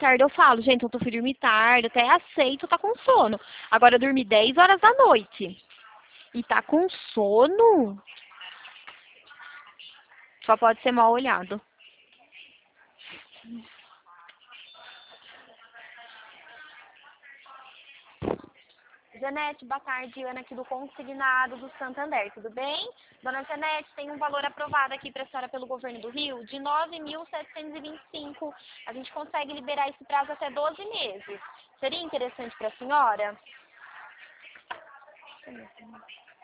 tarde eu falo, gente, eu tô fui dormir tarde, até aceito, tá com sono. Agora dormir 10 horas da noite e tá com sono, só pode ser mal olhado. Janete, boa tarde. Ana aqui do Consignado do Santander, tudo bem? Dona Janete, tem um valor aprovado aqui para a senhora pelo governo do Rio de 9.725. A gente consegue liberar esse prazo até 12 meses. Seria interessante para a senhora?